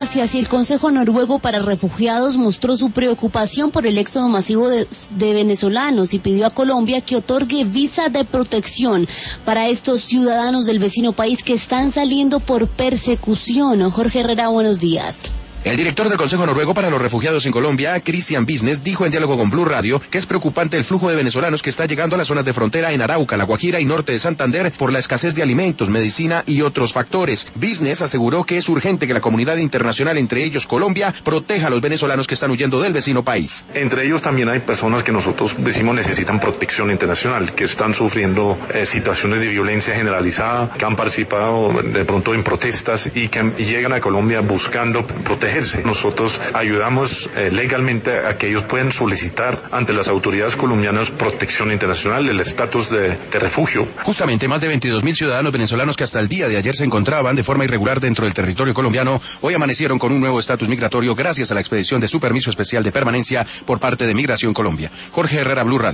Gracias. Y el Consejo Noruego para Refugiados mostró su preocupación por el éxodo masivo de venezolanos y pidió a Colombia que otorgue visa de protección para estos ciudadanos del vecino país que están saliendo por persecución. Jorge Herrera, buenos días. El director del Consejo Noruego para los Refugiados en Colombia, Christian Business, dijo en diálogo con Blue Radio que es preocupante el flujo de venezolanos que está llegando a las zonas de frontera en Arauca, La Guajira y norte de Santander por la escasez de alimentos, medicina y otros factores. Business aseguró que es urgente que la comunidad internacional, entre ellos Colombia, proteja a los venezolanos que están huyendo del vecino país. Entre ellos también hay personas que nosotros decimos necesitan protección internacional, que están sufriendo situaciones de violencia generalizada, que han participado de pronto en protestas y que llegan a Colombia buscando protegerse. Nosotros ayudamos legalmente a que ellos puedan solicitar ante las autoridades colombianas protección internacional, el estatus de refugio. Justamente más de 22.000 ciudadanos venezolanos que hasta el día de ayer se encontraban de forma irregular dentro del territorio colombiano, hoy amanecieron con un nuevo estatus migratorio gracias a la expedición de su permiso especial de permanencia por parte de Migración Colombia. Jorge Herrera, Blue Radio.